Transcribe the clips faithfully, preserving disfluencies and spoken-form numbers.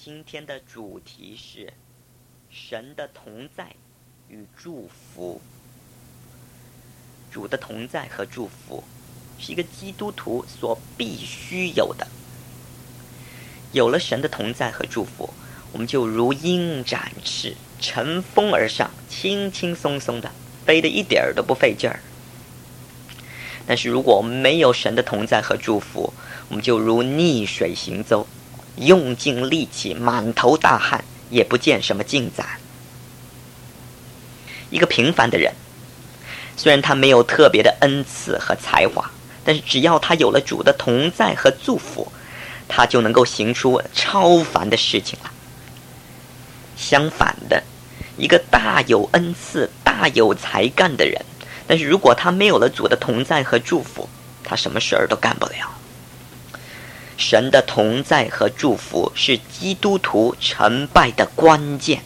今天的主题是神的同在与祝福。主的同在和祝福是一个基督徒所必须有的。有了神的同在和祝福，我们就如鹰展翅，乘风而上，轻轻松松的飞得一点儿都不费劲儿。但是如果我们没有神的同在和祝福，我们就如逆水行舟，用尽力气，满头大汗，也不见什么进展。一个平凡的人，虽然他没有特别的恩赐和才华，但是只要他有了主的同在和祝福，他就能够行出超凡的事情了。相反的，一个大有恩赐、大有才干的人，但是如果他没有了主的同在和祝福，他什么事儿都干不了。神的同在和祝福是基督徒成败的关键。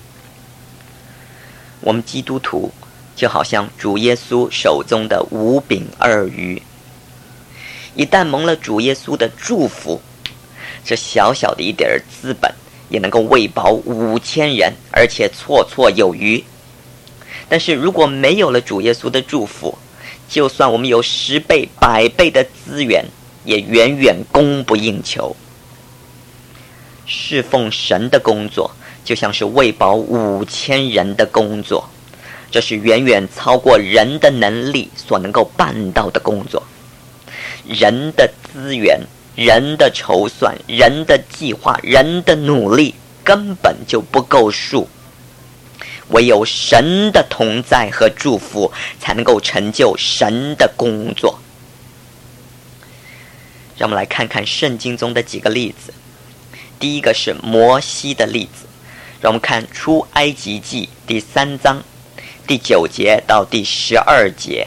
我们基督徒就好像主耶稣手中的五饼二鱼，一旦蒙了主耶稣的祝福，这小小的一点资本也能够喂饱五千人，而且绰绰有余。但是如果没有了主耶稣的祝福，就算我们有十倍、百倍的资源，也远远供不应求。侍奉神的工作就像是喂饱五千人的工作，这是远远超过人的能力所能够办到的工作。人的资源、人的筹算、人的计划、人的努力根本就不够数，唯有神的同在和祝福才能够成就神的工作。让我们来看看圣经中的几个例子。第一个是摩西的例子，让我们看出埃及记第三章第九节到第十二节。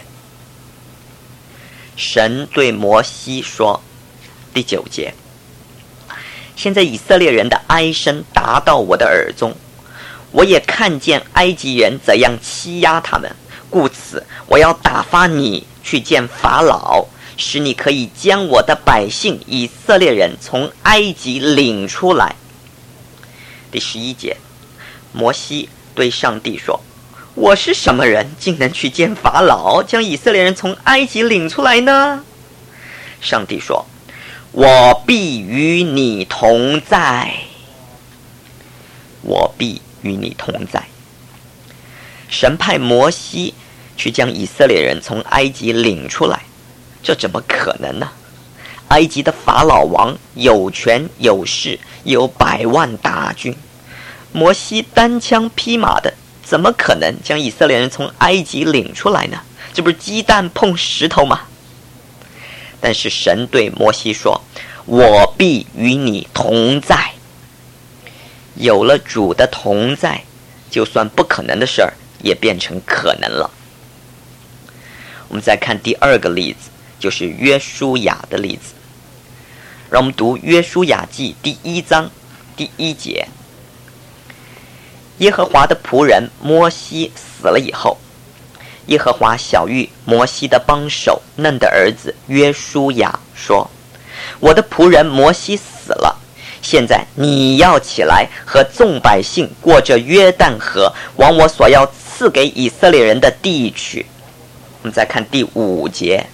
神对摩西说，第九节，现在以色列人的哀声达到我的耳中，我也看见埃及人怎样欺压他们，故此我要打发你去见法老，使你可以将我的百姓以色列人从埃及领出来。第十一节，摩西对上帝说，我是什么人，竟能去见法老，将以色列人从埃及领出来呢？上帝说，我必与你同在，我必与你同在。神派摩西去将以色列人从埃及领出来，这怎么可能呢？埃及的法老王有权有势，有百万大军，摩西单枪匹马的，怎么可能将以色列人从埃及领出来呢？这不是鸡蛋碰石头吗？但是神对摩西说，我必与你同在。有了主的同在，就算不可能的事儿也变成可能了。我们再看第二个例子，就是约书亚的例子。让我们读约书亚记第一章第一节。耶和华的仆人摩西死了以后，耶和华晓谕摩西的帮手嫩的儿子约书亚说，我的仆人摩西死了，现在你要起来，和众百姓过着约旦河，往我所要赐给以色列人的地去。我们再看第五节，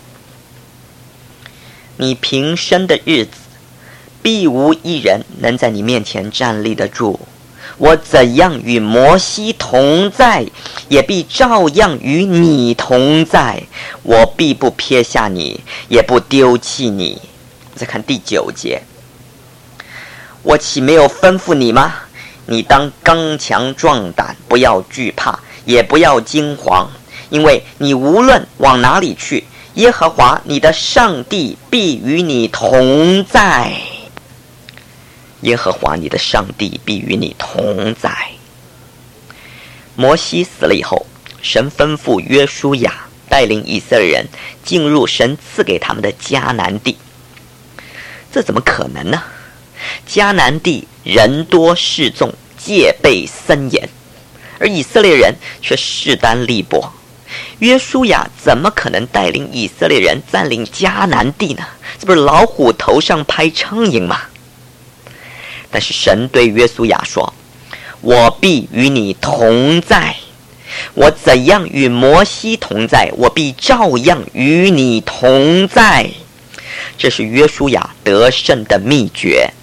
你平生的日子，必无一人能在你面前站立得住。我怎样与摩西同在，也必照样与你同在。我必不撇下你，也不丢弃你。再看第九节，我岂没有吩咐你吗？你当刚强壮胆，不要惧怕，也不要惊惶，因为你无论往哪里去，耶和华你的上帝必与你同在。耶和华你的上帝必与你同在。摩西死了以后，神吩咐约书亚带领以色列人进入神赐给他们的迦南地。这怎么可能呢？迦南地人多势众，戒备森严，而以色列人却势单力薄。约书亚怎么可能带领以色列人占领迦南地呢？这不是老虎头上拍苍蝇吗？ 但是神对约书亚说，我必与你同在，我怎样与摩西同在，我必照样与你同在。这是约书亚得胜的秘诀。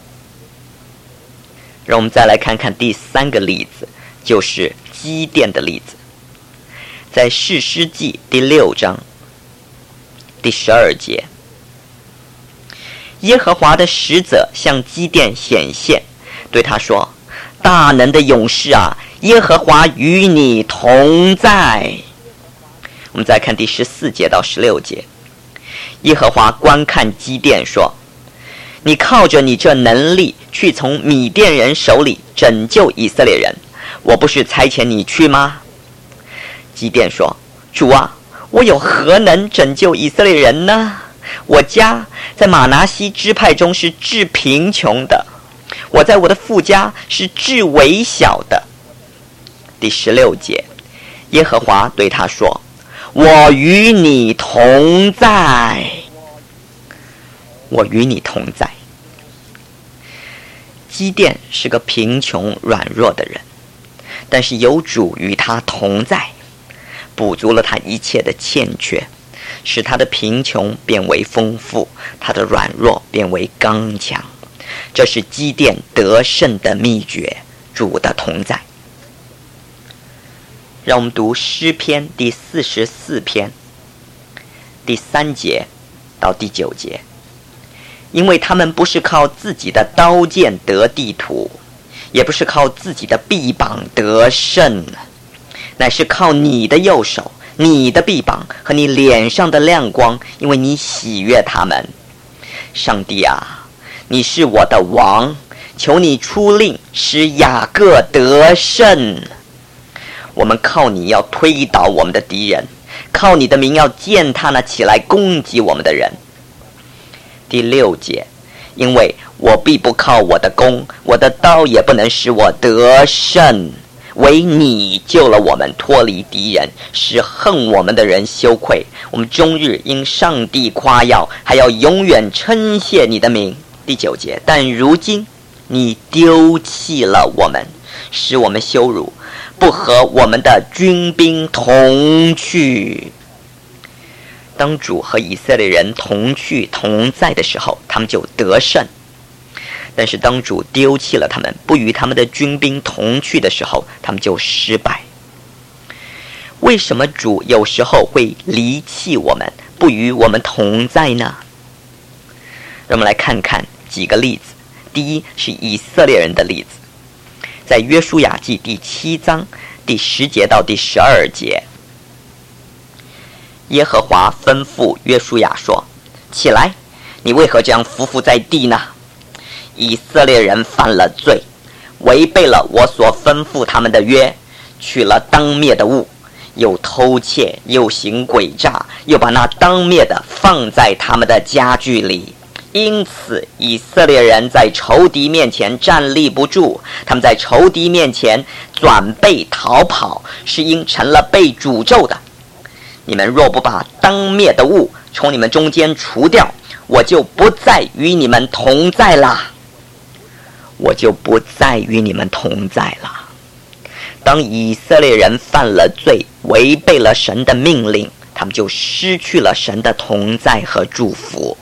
让我们再来看看第三个例子，就是基甸的例子。在士师记第六章第十二节，耶和华的使者向基甸显现，对他说，大能的勇士啊，耶和华与你同在。我们再看第十四节到十六节，耶和华观看基甸说，你靠着你这能力去从米甸人手里拯救以色列人，我不是差遣你去吗？基甸说，主啊，我有何能拯救以色列人呢？我家在马拿西支派中是至贫穷的，我在我的父家是至微小的。第十六节，耶和华对他说，我与你同在，我与你同在。基甸是个贫穷软弱的人，但是有主与他同在，补足了他一切的欠缺，使他的贫穷变为丰富，他的软弱变为刚强。这是基甸得胜的秘诀，主的同在。让我们读诗篇第四十四篇第三节到第九节。因为他们不是靠自己的刀剑得地土，也不是靠自己的臂膀得胜，乃是靠你的右手，你的臂膀和你脸上的亮光，因为你喜悦他们。上帝啊，你是我的王，求你出令使雅各得胜。我们靠你要推倒我们的敌人，靠你的名要践踏那起来攻击我们的人。第六节，因为我必不靠我的弓，我的刀也不能使我得胜，唯你救了我们脱离敌人，使恨我们的人羞愧。我们终日因上帝夸耀，还要永远称谢你的名。第九节，但如今你丢弃了我们，使我们羞辱，不和我们的军兵同去。当主和以色列人同去同在的时候，他们就得胜。但是当主丢弃了他们，不与他们的军兵同去的时候，他们就失败。为什么主有时候会离弃我们，不与我们同在呢？让我们来看看几个例子。第一是以色列人的例子，在约书亚记第七章第十节到第十二节，耶和华吩咐约书亚说，起来，你为何这样匍匐在地呢？以色列人犯了罪，违背了我所吩咐他们的约，取了当灭的物，又偷窃，又行诡诈，又把那当灭的放在他们的家具里。因此以色列人在仇敌面前站立不住，他们在仇敌面前转背逃跑，是因成了被诅咒的。你们若不把当灭的物从你们中间除掉，我就不再与你们同在了。我就不再与你们同在了。当以色列人犯了罪，违背了神的命令，他们就失去了神的同在和祝福。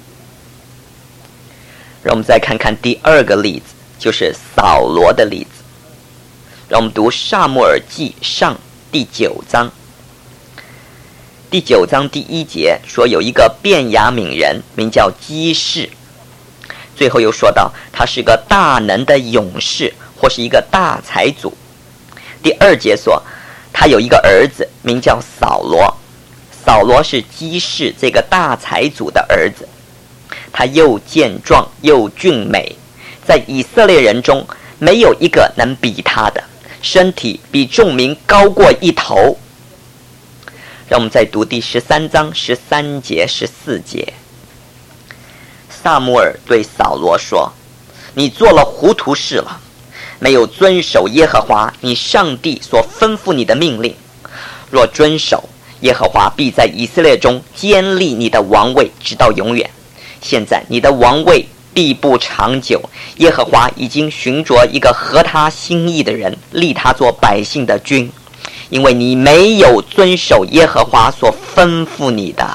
让我们再看看第二个例子，就是扫罗的例子。让我们读撒母耳记上第九章。第九章第一节说，有一个便雅悯人名叫基士，最后又说到他是个大能的勇士，或是一个大财主。第二节说他有一个儿子名叫扫罗，扫罗是基士这个大财主的儿子，他又健壮又俊美，在以色列人中没有一个能比他的，身体比众民高过一头。让我们再读第十三章十三节十四节。撒母耳对扫罗说，你做了糊涂事了，没有遵守耶和华你上帝所吩咐你的命令。若遵守，耶和华必在以色列中坚立你的王位直到永远。现在你的王位必不长久。耶和华已经寻着一个合他心意的人，立他做百姓的君，因为你没有遵守耶和华所吩咐你的。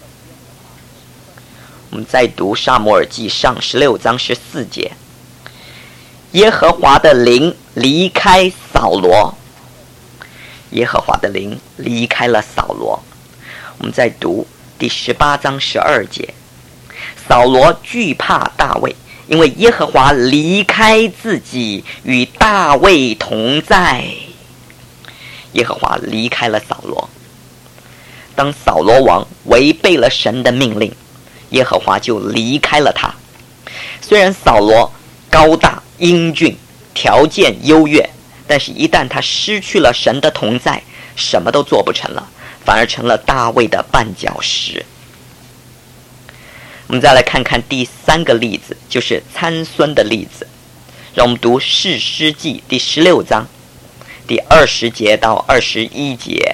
我们再读撒母耳记上十六章十四节，耶和华的灵离开扫罗，耶和华的灵离开了扫罗。我们再读第十八章十二节，扫罗惧怕大卫，因为耶和华离开自己，与大卫同在。耶和华离开了扫罗。当扫罗王违背了神的命令，耶和华就离开了他。虽然扫罗高大英俊，条件优越，但是一旦他失去了神的同在，什么都做不成了，反而成了大卫的绊脚石。我们再来看看第三个例子，就是参孙的例子。让我们读士师记第十六章第二十节到二十一节。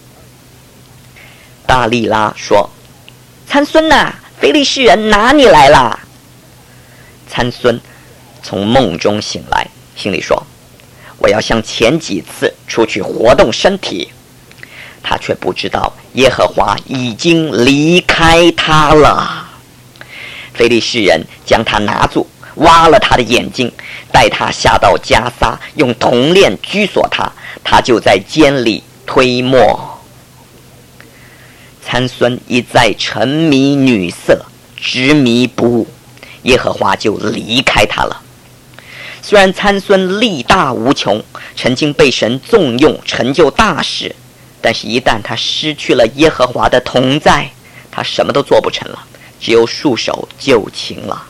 大利拉说：参孙啊，非利士人拿你来啦。参孙从梦中醒来，心里说：我要像前几次出去活动身体。他却不知道耶和华已经离开他了。非利士人将他拿住，挖了他的眼睛，带他下到迦撒，用铜链拘锁他，他就在监里推磨。参孙一再沉迷女色，执迷不悟，耶和华就离开他了。虽然参孙力大无穷，曾经被神重用，成就大事，但是一旦他失去了耶和华的同在，他什么都做不成了，只有束手就擒了。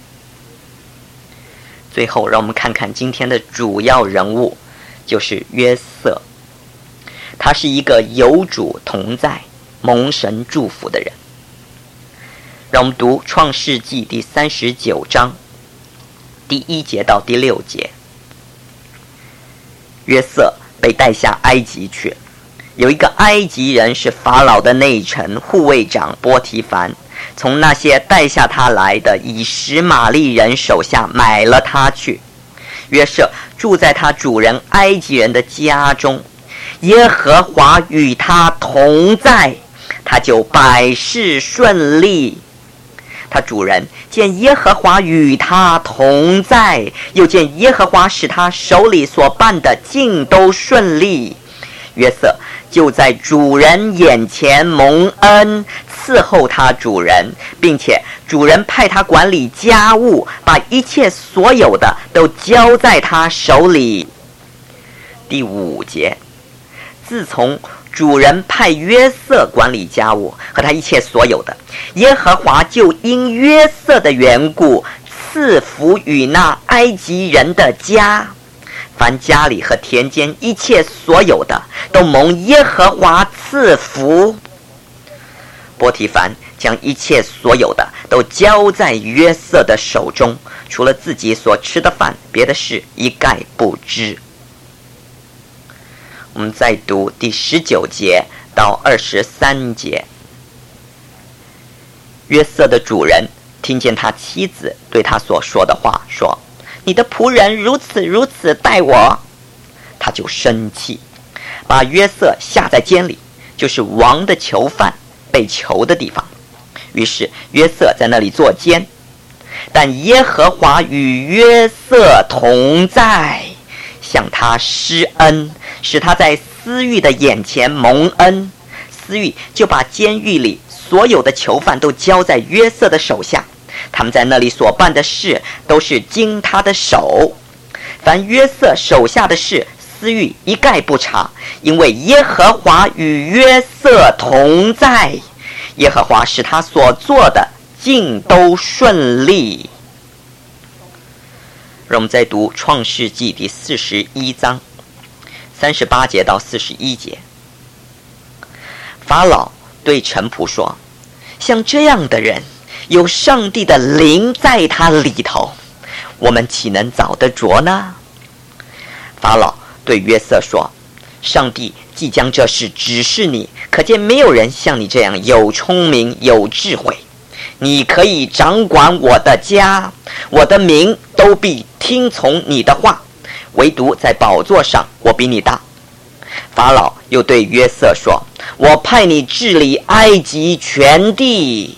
最后让我们看看今天的主要人物，就是约瑟。他是一个有主同在，蒙神祝福的人。让我们读创世纪第三十九章第一节到第六节。约瑟被带下埃及去，有一个埃及人是法老的内臣护卫长波提凡，从那些带下他来的以实玛利人手下买了他去。约瑟住在他主人埃及人的家中，耶和华与他同在，他就百事顺利。他主人见耶和华与他同在，又见耶和华使他手里所办的尽都顺利，约瑟就在主人眼前蒙恩，伺候他主人，并且主人派他管理家务，把一切所有的都交在他手里。第五节，自从主人派约瑟管理家务和他一切所有的，耶和华就因约瑟的缘故赐福与那埃及人的家，凡家里和田间一切所有的都蒙耶和华赐福。波提凡将一切所有的都交在约瑟的手中，除了自己所吃的饭，别的事一概不知。我们再读第十九节到二十三节。约瑟的主人听见他妻子对他所说的话，说：你的仆人如此如此待我，他就生气，把约瑟下在监里，就是王的囚犯被囚的地方。于是约瑟在那里坐监，但耶和华与约瑟同在，向他施恩，使他在司狱的眼前蒙恩。司狱就把监狱里所有的囚犯都交在约瑟的手下，他们在那里所办的事都是经他的手。凡约瑟手下的事，司狱一概不查，因为耶和华与约瑟同在，耶和华使他所做的尽都顺利。让我们再读创世纪第四十一章三十八节到四十一节。法老对臣仆说：像这样的人，有上帝的灵在他里头，我们岂能找得着呢？法老对约瑟说：上帝既将这事指示你，可见没有人像你这样有聪明有智慧。 你可以掌管我的家，我的民都必听从你的话，唯独在宝座上我比你大。法老又对约瑟说，我派你治理埃及全地。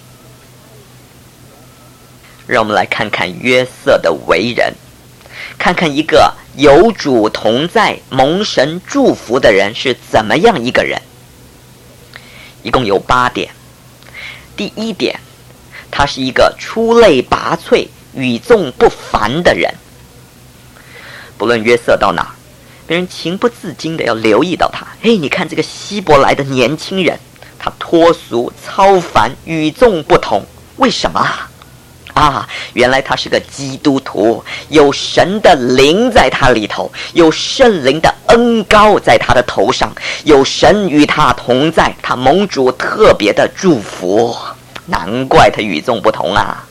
让我们来看看约瑟的为人，看看一个有主同在蒙神祝福的人是怎么样一个人。一共有八点。第一点，他是一个出类拔萃与众不凡的人。不论约瑟到哪儿，别人情不自禁的要留意到他。嘿，你看这个希伯来的年轻人，他脱俗超凡，与众不同。为什么啊？原来他是个基督徒，有神的灵在他里头，有圣灵的恩膏在他的头上，有神与他同在，他蒙主特别的祝福，难怪他与众不同啊。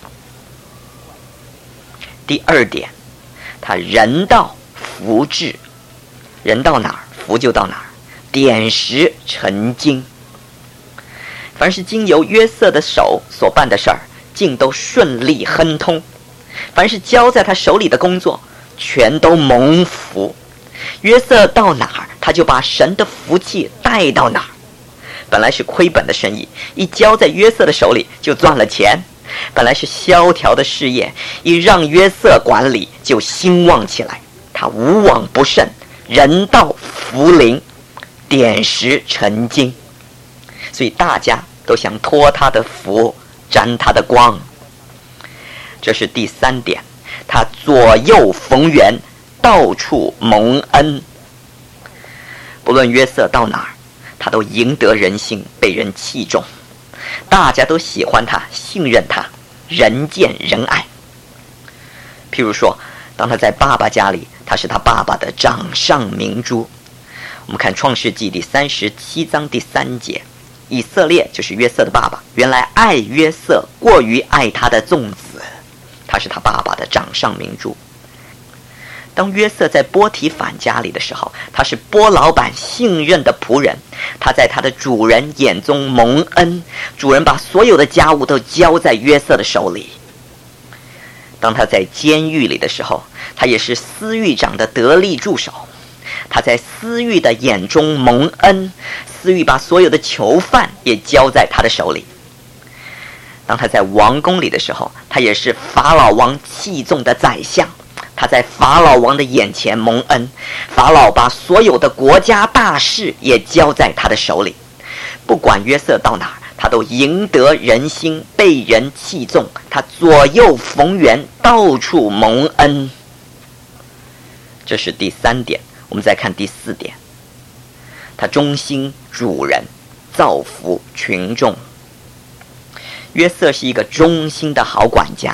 第二点，他人道福至，人到哪儿福就到哪儿，点石成金。凡是经由约瑟的手所办的事儿，尽都顺利亨通，凡是交在他手里的工作，全都蒙福。约瑟到哪儿，他就把神的福气带到哪儿。本来是亏本的生意，一交在约瑟的手里就赚了钱；本来是萧条的事业，一让约瑟管理就兴旺起来。他无往不胜，人道福临，点石成金。所以大家都想托他的福，沾他的光。这是第三点，他左右逢源，到处蒙恩。不论约瑟到哪儿，他都赢得人心，被人器重，大家都喜欢他，信任他，人见人爱。譬如说，当他在爸爸家里，他是他爸爸的掌上明珠。我们看创世纪第三十七章第三节，以色列就是约瑟的爸爸，原来爱约瑟过于爱他的众子，他是他爸爸的掌上明珠。当约瑟在波提反家里的时候，他是波老板信任的仆人，他在他的主人眼中蒙恩，主人把所有的家务都交在约瑟的手里。当他在监狱里的时候，他也是司狱长的得力助手，他在司狱的眼中蒙恩，司狱把所有的囚犯也交在他的手里。当他在王宫里的时候，他也是法老王器重的宰相，他在法老王的眼前蒙恩，法老把所有的国家大事也交在他的手里。不管约瑟到哪儿，他都赢得人心，被人器重，他左右逢源，到处蒙恩。这是第三点。我们再看第四点，他忠心主人，造福群众。约瑟是一个忠心的好管家。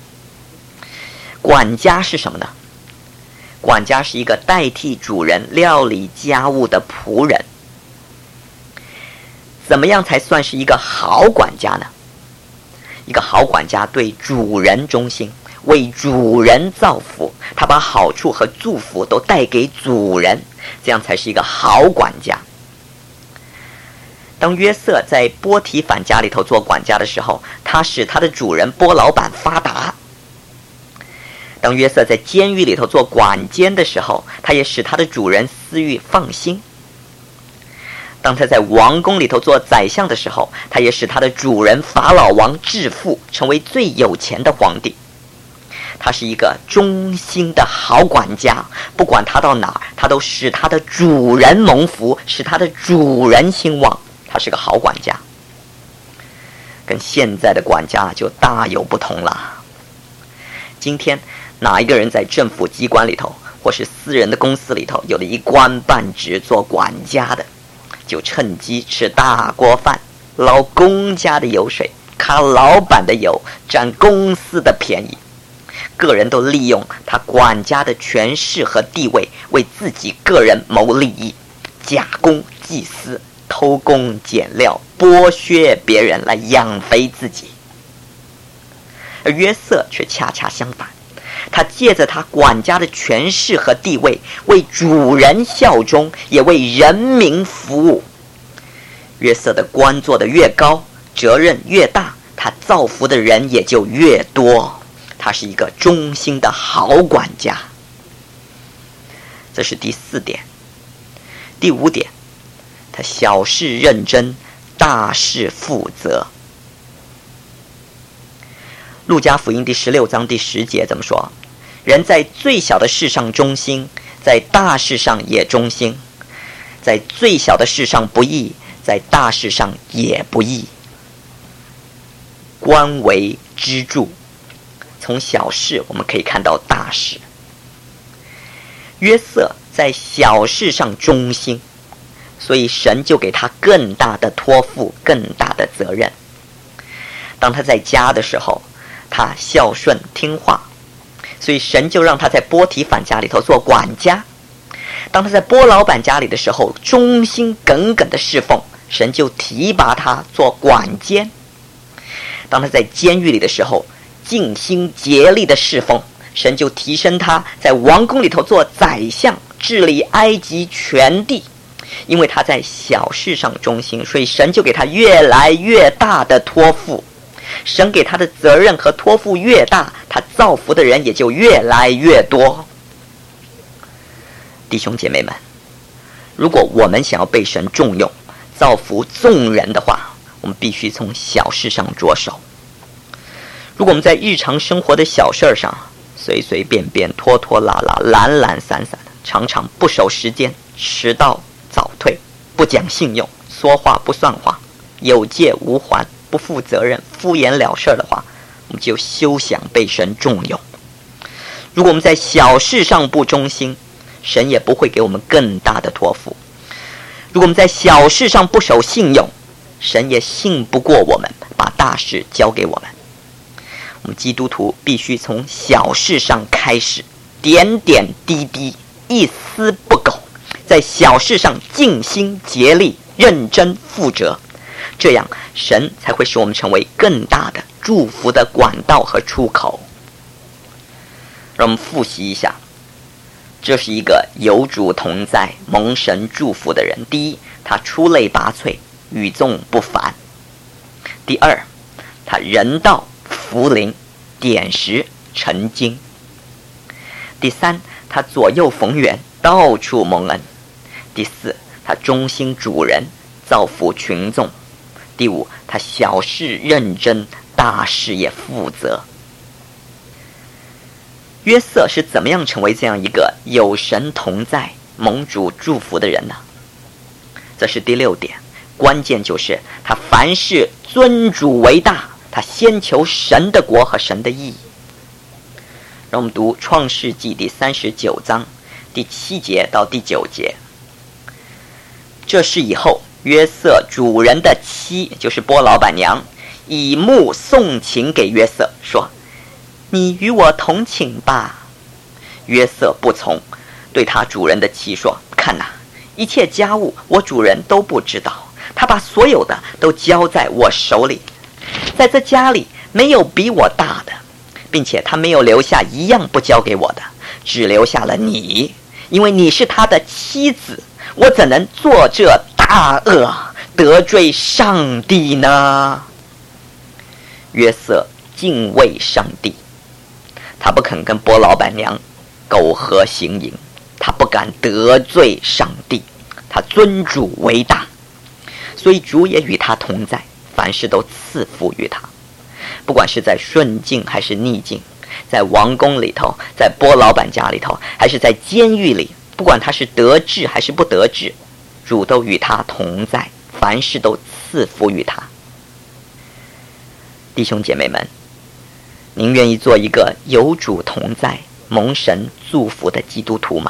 管家是什么呢？管家是一个代替主人料理家务的仆人。怎么样才算是一个好管家呢？一个好管家对主人忠心，为主人造福，他把好处和祝福都带给主人，这样才是一个好管家。当约瑟在波提反家里头做管家的时候，他使他的主人波老板发达。当约瑟在监狱里头做管监的时候，他也使他的主人私欲放心。当他在王宫里头做宰相的时候，他也使他的主人法老王致富，成为最有钱的皇帝。他是一个忠心的好管家，不管他到哪儿，他都使他的主人蒙福，使他的主人兴旺。他是个好管家，跟现在的管家就大有不同了。今天哪一个人在政府机关里头或是私人的公司里头有了一官半职做管家的，就趁机吃大锅饭，捞公家的油水，揩老板的油，占公司的便宜。个人都利用他管家的权势和地位，为自己个人谋利益，假公济私，偷工减料，剥削别人来养肥自己。而约瑟却恰恰相反，他借着他管家的权势和地位，为主人效忠，也为人民服务。约瑟的官做得越高，责任越大， 他造福的人也就越多。他是一个忠心的好管家。这是第四点。第五点，他小事认真，大事负责。路加福音第十六章第十节怎么说？人在最小的事上忠心，在大事上也忠心；在最小的事上不义，在大事上也不义。官为支柱，从小事我们可以看到大事。约瑟在小事上忠心，所以神就给他更大的托付，更大的责任。当他在家的时候，他孝顺听话，所以神就让他在波提反家里头做管家。当他在波老板家里的时候，忠心耿耿的侍奉，神就提拔他做管监。当他在监狱里的时候，尽心竭力的侍奉，神就提升他在王宫里头做宰相，治理埃及全地。因为他在小事上忠心，所以神就给他越来越大的托付。神给他的责任和托付越大，他造福的人也就越来越多。弟兄姐妹们，如果我们想要被神重用，造福众人的话，我们必须从小事上着手。如果我们在日常生活的小事上随随便便、拖拖拉拉、懒懒散散，常常不守时间、迟到早退、不讲信用、说话不算话、有借无还、不负责任、敷衍了事的话，我们就休想被神重用。如果我们在小事上不忠心，神也不会给我们更大的托付。如果我们在小事上不守信用，神也信不过我们，把大事交给我们。我们基督徒必须从小事上开始，点点滴滴，一丝不苟，在小事上尽心竭力，认真负责，这样神才会使我们成为更大的祝福的管道和出口。让我们复习一下，这是一个有主同在、蒙神祝福的人。第一，他出类拔萃，与众不凡；第二，他人道福临，点石成金；第三，他左右逢源，到处蒙恩；第四，他忠心主人，造福群众；第五，他小事认真，大事也负责。约瑟是怎么样成为这样一个有神同在、蒙主祝福的人呢？这是第六点，关键就是他凡事尊主为大，他先求神的国和神的义。让我们读创世纪第三十九章第七节到第九节。这事以后，约瑟主人的妻，就是波老板娘，以目送情给约瑟，说：你与我同寝吧。约瑟不从，对他主人的妻说：看哪，一切家务我主人都不知道，他把所有的都交在我手里，在这家里没有比我大的，并且他没有留下一样不交给我的，只留下了你，因为你是他的妻子，我怎能做这大恶，得罪上帝呢？约瑟敬畏上帝，他不肯跟波老板娘苟合行淫，他不敢得罪上帝，他尊主为大，所以主也与他同在，凡事都赐福于他。不管是在顺境还是逆境，在王宫里头，在波老板家里头，还是在监狱里，不管他是得志还是不得志，主都与他同在，凡事都赐福于他。弟兄姐妹们，您愿意做一个有主同在、蒙神祝福的基督徒吗？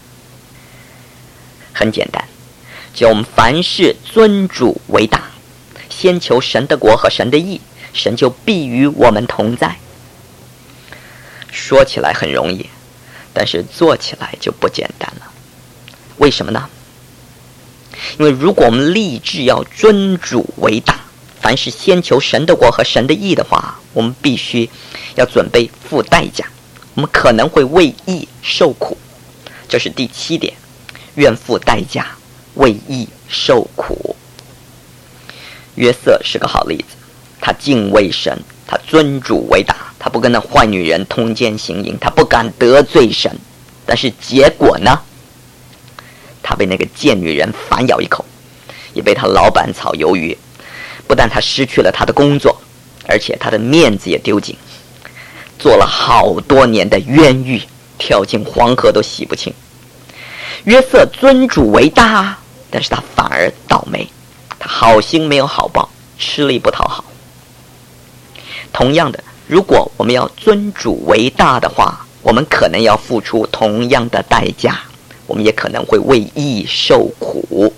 很简单，只要我们凡事尊主为大，先求神的国和神的义，神就必与我们同在。说起来很容易，但是做起来就不简单了。为什么呢？因为如果我们立志要尊主为大，凡是先求神的国和神的义的话，我们必须要准备付代价，我们可能会为义受苦。这是第七点，愿付代价，为义受苦。约瑟是个好例子， 他敬畏神，他尊主为大，他不跟那坏女人通奸行淫，他不敢得罪神。但是结果呢？他被那个贱女人反咬一口，也被他老板炒鱿鱼。不但他失去了他的工作，而且他的面子也丢尽，做了好多年的冤狱，跳进黄河都洗不清。约瑟尊主为大，但是他反而倒霉，他好心没有好报，吃力不讨好。同样的，如果我们要尊主为大的话，我们可能要付出同样的代价，我们也可能会为义受苦。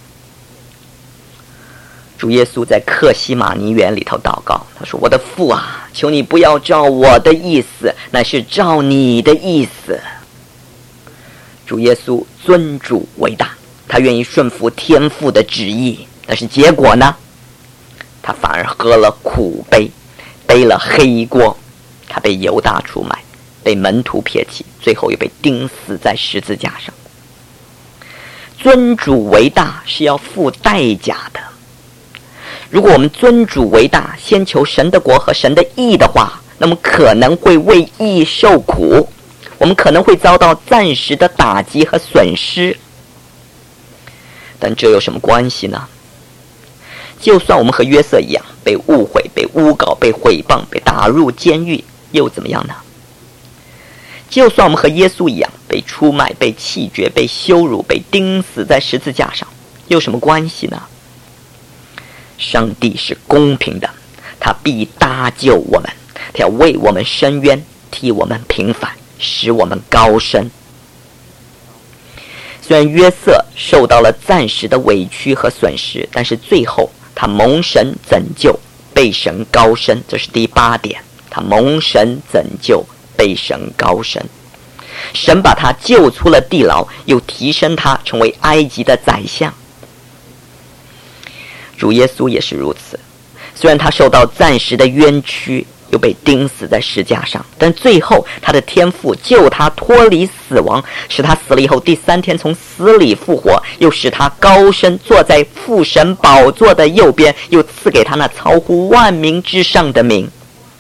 主耶稣在客西马尼园里头祷告，他说：我的父啊，求你不要照我的意思，乃是照你的意思。主耶稣尊主为大，他愿意顺服天父的旨意，但是结果呢？他反而喝了苦杯，背了黑锅，他被犹大出卖，被门徒撇弃，最后又被钉死在十字架上。尊主为大是要付代价的。如果我们尊主为大，先求神的国和神的义的话，那么可能会为义受苦，我们可能会遭到暂时的打击和损失。但这有什么关系呢？就算我们和约瑟一样被误会、被诬告、被毁谤、被打入监狱，又怎么样呢？就算我们和耶稣一样被出卖、被弃绝、被羞辱、被钉死在十字架上，有什么关系呢？上帝是公平的，他必搭救我们，他要为我们伸冤，替我们平反，使我们高升。虽然约瑟受到了暂时的委屈和损失，但是最后他蒙神拯救，被神高升，这是第八点。他蒙神拯救，被神高升，神把他救出了地牢，又提升他成为埃及的宰相。主耶稣也是如此，虽然他受到暂时的冤屈，又被钉死在石架上，但最后他的天父救他脱离死亡，使他死了以后第三天从死里复活，又使他高升，坐在父神宝座的右边，又赐给他那超乎万民之上的名。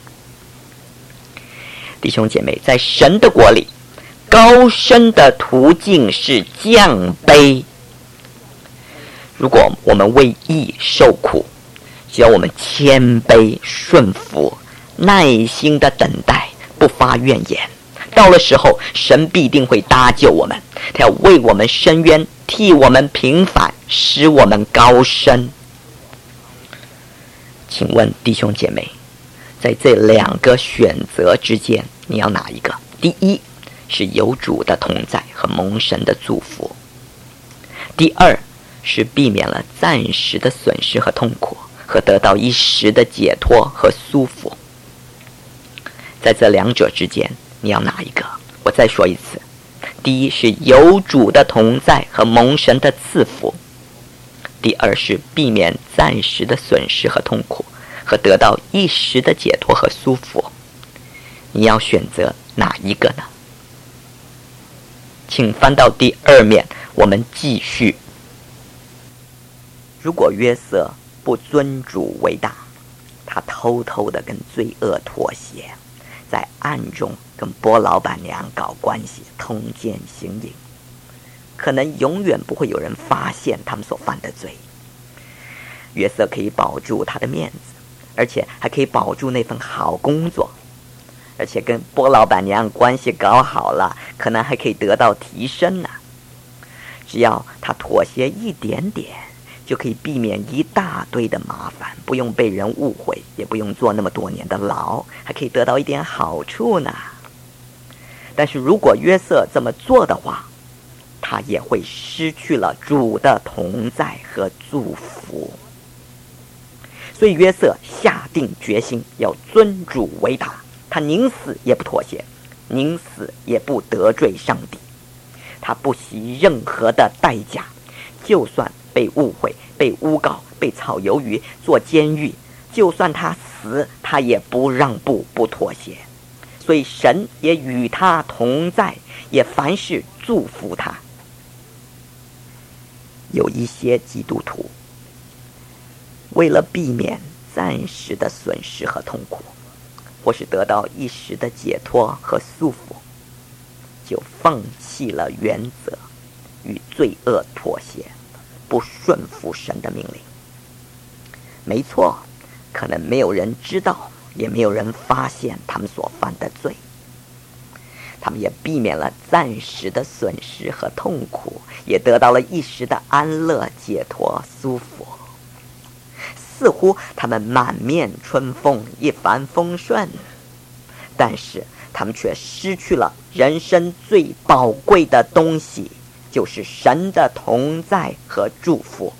弟兄姐妹，在神的国里，高升的途径是降卑。如果我们为义受苦，只要我们谦卑顺服，耐心的等待，不发怨言，到了时候神必定会搭救我们，他要为我们伸冤，替我们平反，使我们高升。请问弟兄姐妹，在这两个选择之间，你要哪一个？第一是有主的同在和蒙神的祝福，第二是避免了暂时的损失和痛苦，和得到一时的解脱和舒服。在这两者之间，你要哪一个？我再说一次，第一是有主的同在和蒙神的赐福，第二是避免暂时的损失和痛苦，和得到一时的解脱和舒服。你要选择哪一个呢？请翻到第二面，我们继续。如果约瑟不尊主为大，他偷偷的跟罪恶妥协，在暗中跟波老板娘搞关系，通奸行淫，可能永远不会有人发现他们所犯的罪。约瑟可以保住他的面子，而且还可以保住那份好工作，而且跟波老板娘关系搞好了，可能还可以得到提升呢。只要他妥协一点点，就可以避免一大堆的麻烦，不用被人误会，也不用坐那么多年的牢，还可以得到一点好处呢。但是如果约瑟这么做的话，他也会失去了主的同在和祝福。所以约瑟下定决心要尊主为大，他宁死也不妥协，宁死也不得罪上帝，他不惜任何的代价，就算被误会、被诬告、被炒鱿鱼、坐监狱，就算他死，他也不让步、不妥协。所以神也与他同在，也凡事祝福他。有一些基督徒为了避免暂时的损失和痛苦，或是得到一时的解脱和束缚，就放弃了原则，与罪恶妥协，不顺服神的命令。没错，可能没有人知道，也没有人发现他们所犯的罪，他们也避免了暂时的损失和痛苦，也得到了一时的安乐、解脱、舒服。似乎他们满面春风，一帆风顺，但是他们却失去了人生最宝贵的东西，就是神的同在和祝福。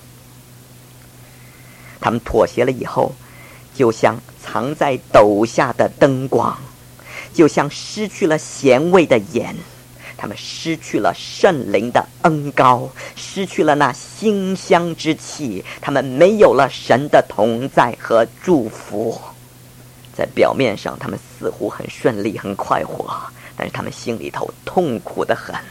他们妥协了以后，就像藏在斗下的灯光，就像失去了咸味的盐，他们失去了圣灵的恩膏，失去了那馨香之气，他们没有了神的同在和祝福。在表面上他们似乎很顺利很快活，但是他们心里头痛苦得很。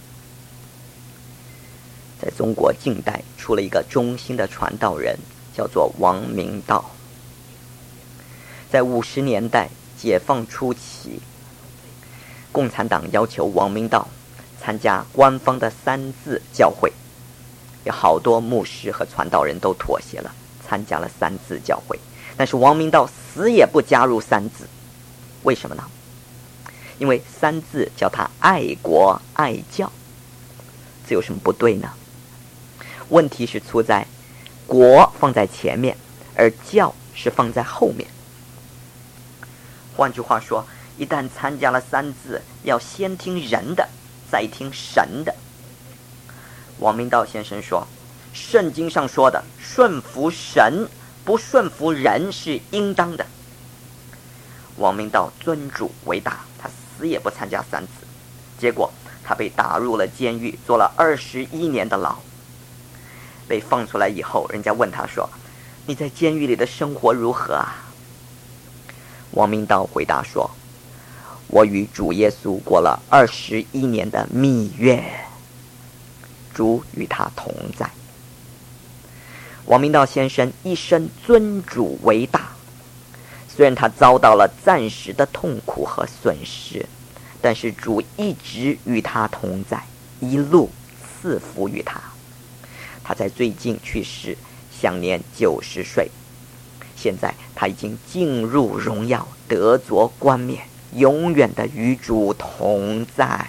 在中国近代出了一个忠心的传道人，叫做王明道。在五十年代解放初期，共产党要求王明道参加官方的三自教会，有好多牧师和传道人都妥协了，参加了三自教会。但是王明道死也不加入三自，为什么呢？因为三自叫他爱国爱教，这有什么不对呢？问题是出在国放在前面，而教是放在后面。换句话说，一旦参加了三自，要先听人的，再听神的。王明道先生说，圣经上说的顺服神不顺服人是应当的。王明道尊主为大，他死也不参加三自，结果他被打入了监狱，坐了二十一年的牢。被放出来以后，人家问他说，你在监狱里的生活如何啊？王明道回答说，我与主耶稣过了二十一年的蜜月，主与他同在。王明道先生一生尊主为大，虽然他遭到了暂时的痛苦和损失，但是主一直与他同在，一路赐福于他。他在最近去世，享年九十岁。现在他已经进入荣耀，得着冠冕，永远的与主同在。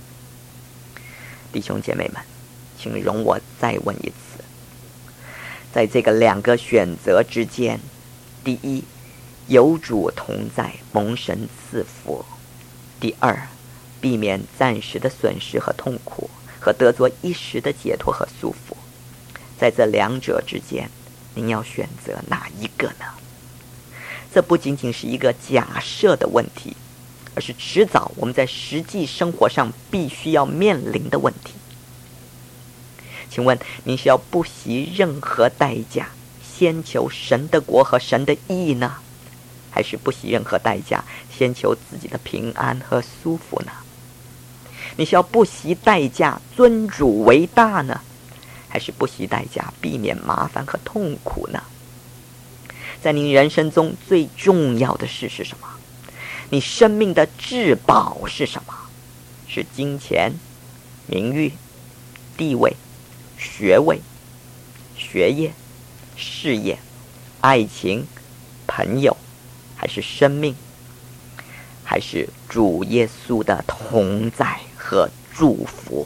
弟兄姐妹们，请容我再问一次，在这个两个选择之间，第一，有主同在，蒙神赐福；第二，避免暂时的损失和痛苦，和得着一时的解脱和束缚。在这两者之间，您要选择哪一个呢？这不仅仅是一个假设的问题，而是迟早我们在实际生活上必须要面临的问题。请问您是要不惜任何代价，先求神的国和神的义呢？还是不惜任何代价，先求自己的平安和舒服呢？你是要不惜代价尊主为大呢？还是不惜代价避免麻烦和痛苦呢？在您人生中最重要的事是什么？你生命的至宝是什么？是金钱、名誉、地位、学位、学业、事业、爱情、朋友，还是生命？还是主耶稣的同在和祝福？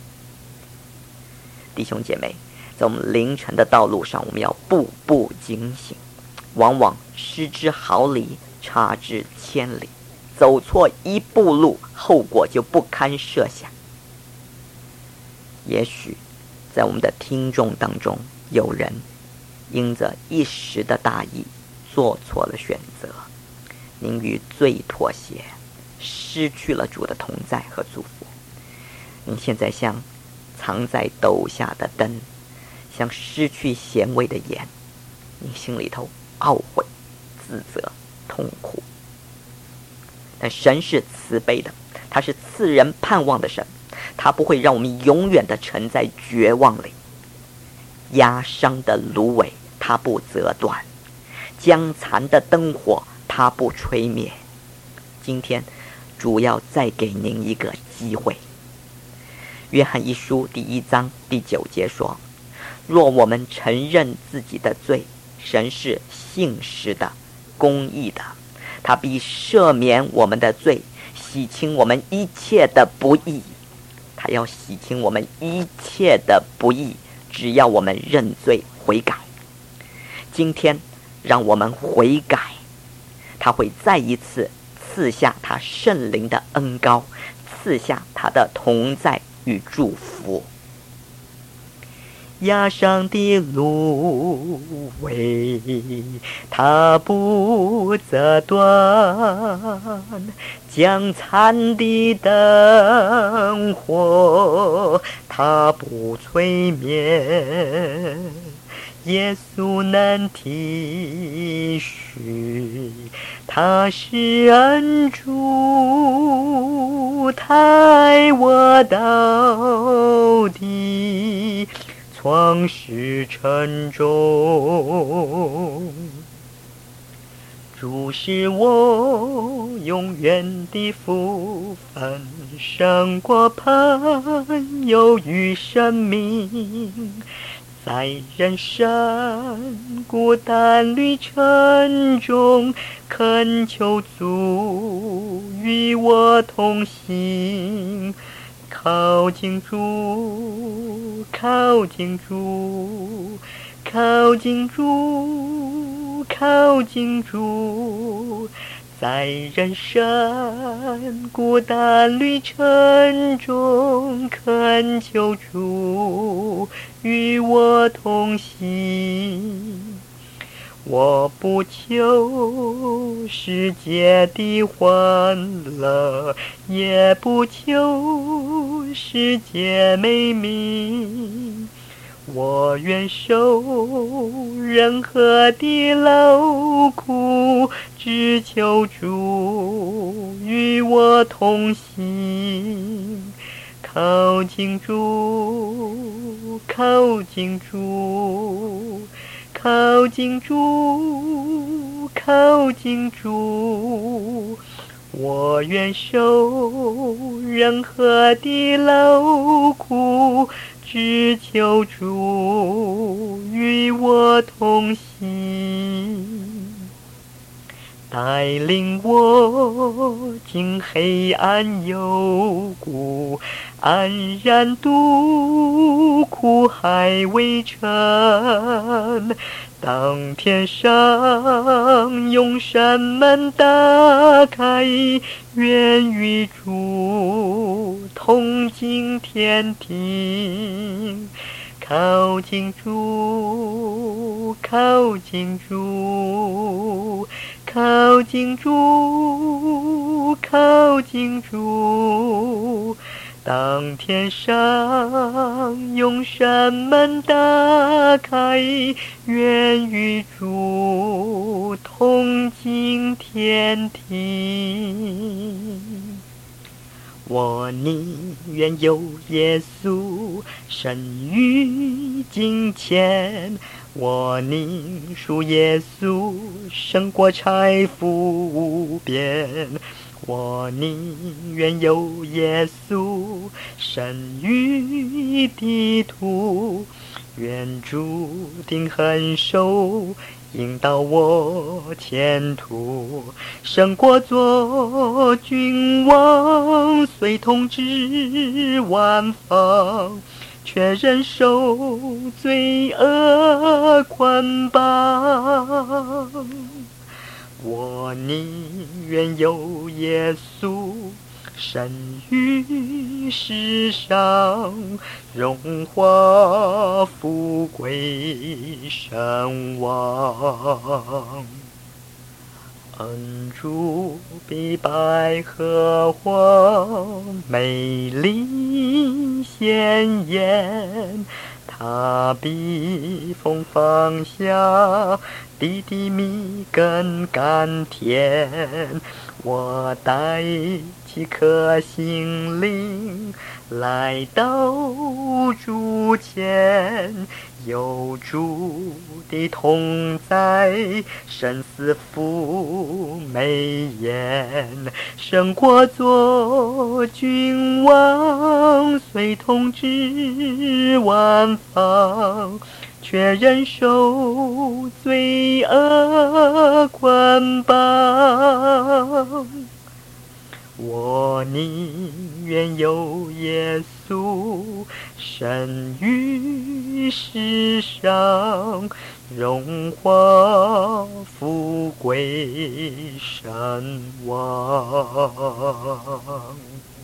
弟兄姐妹，在我们凌晨的道路上，我们要步步警醒，往往失之毫厘，差之千里，走错一步路，后果就不堪设想。也许在我们的听众当中，有人因着一时的大意做错了选择，您与罪妥协，失去了主的同在和祝福。您现在像藏在斗下的灯，像失去咸味的盐，你心里头懊悔、自责、痛苦。但神是慈悲的，他是赐人盼望的神，他不会让我们永远的沉在绝望里。压伤的芦苇他不折断， 将残的灯火他不吹灭。今天主要再给您一个机会。约翰一书第一章第九节说，若我们承认自己的罪，神是信实的公义的，他必赦免我们的罪，洗清我们一切的不义。他要洗清我们一切的不义，只要我们认罪悔改。今天让我们悔改，他会再一次赐下他圣灵的恩膏，赐下他的同在与祝福。压伤的芦苇，它不折断；将残的灯火，它不吹灭。耶稣能体恤，他是恩主，他爱我到底，创世沉重。主是我永远的福分，胜过朋友与生命。在人生孤单旅程中，恳求主与我同行。靠近主，靠近主，靠近主，靠近主，在人生孤单旅程中，恳求主与我同行。我不求世界的欢乐，也不求世界美名，我愿受任何的劳苦，只求主与我同行。靠近主，靠近主，靠近主，靠近主，我愿受任何的劳苦，只求主与我同行。带领我经黑暗幽谷，安然度苦海围城。当天上永山门打开，愿与主同进天庭。靠近主，靠近主，靠近主，靠近主，当天上永山门打开，愿与主同进天庭。我宁愿有耶稣生于金钱，我宁属耶稣胜过财富无边。我宁愿有耶稣生于地土，愿主定恒守引导我前途，胜过做君王，虽统治万方，却忍受罪恶捆绑。我宁愿有耶稣生于世上，荣华富贵身亡。恩主比百合花美丽鲜艳，它比风放下滴滴蜜更甘甜。我带几颗心灵来到主前， 有主的同在，生死负眉眼，胜过做君王，虽统治万方，却忍受罪恶捆绑。我宁愿有耶稣生于世上，荣华富贵身亡。